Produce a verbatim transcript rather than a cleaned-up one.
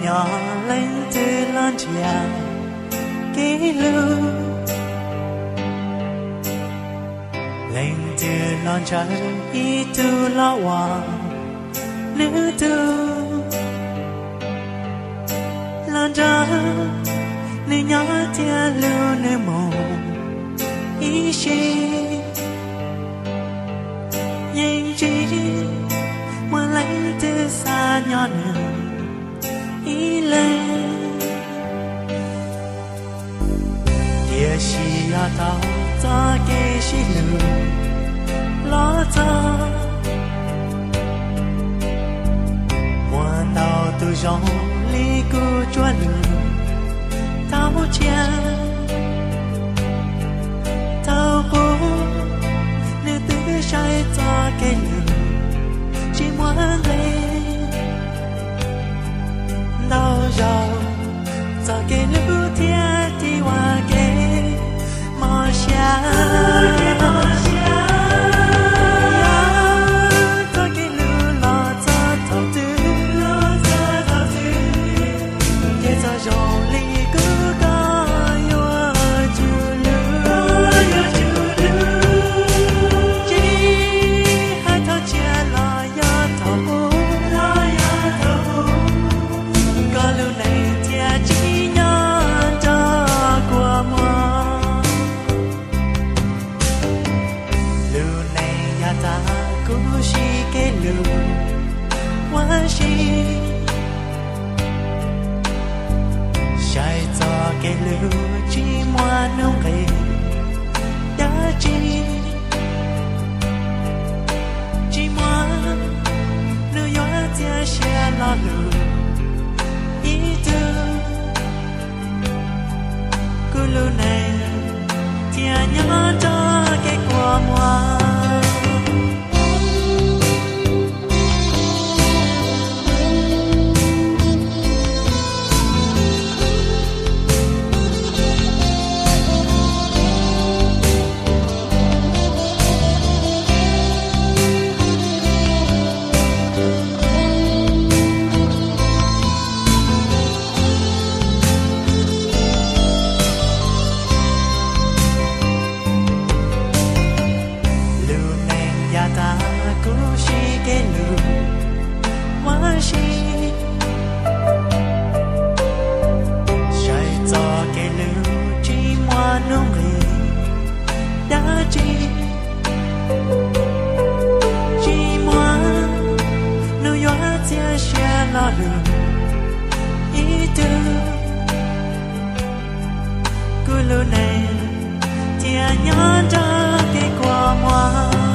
nhỏ lên từ lon trà ký lưu lên từ lon trà y tu lo hoàng nữ tu lon trà nữ nhỏ tia lưu nữ mồ y chi nhìn chi mà lấy từ xa nhỏ nữa ý lên địa chỉ à tao ta kể chỉ lưu lo ta mùa tao từ gió ly cu chúa lưu tao chia tao bố nếu từ trái ta kể lưu chỉ muốn lên đau giàu giờ cái lưu thiên thì hoa cái mò xa mò xa giờ cái lưu lo cho thầu tư lo cho thầu tư để cho giàu ly cứ có yêu chú lưu yêu chú lưu chỉ hai thầu chia lo yêu thầu lo yêu thầu có lưu này thì chỉ nhớ cho của mùa lưu này ya ta cũng chỉ cái lưu quá chỉ sai cho cái lưu chỉ mua nông cây đã chỉ chỉ mua lưu yo tia xe lo lưu ý tư cứ lưu này thì nhớ cho cái của mùa cứ lưu này thì nhớ cho cái qua mùa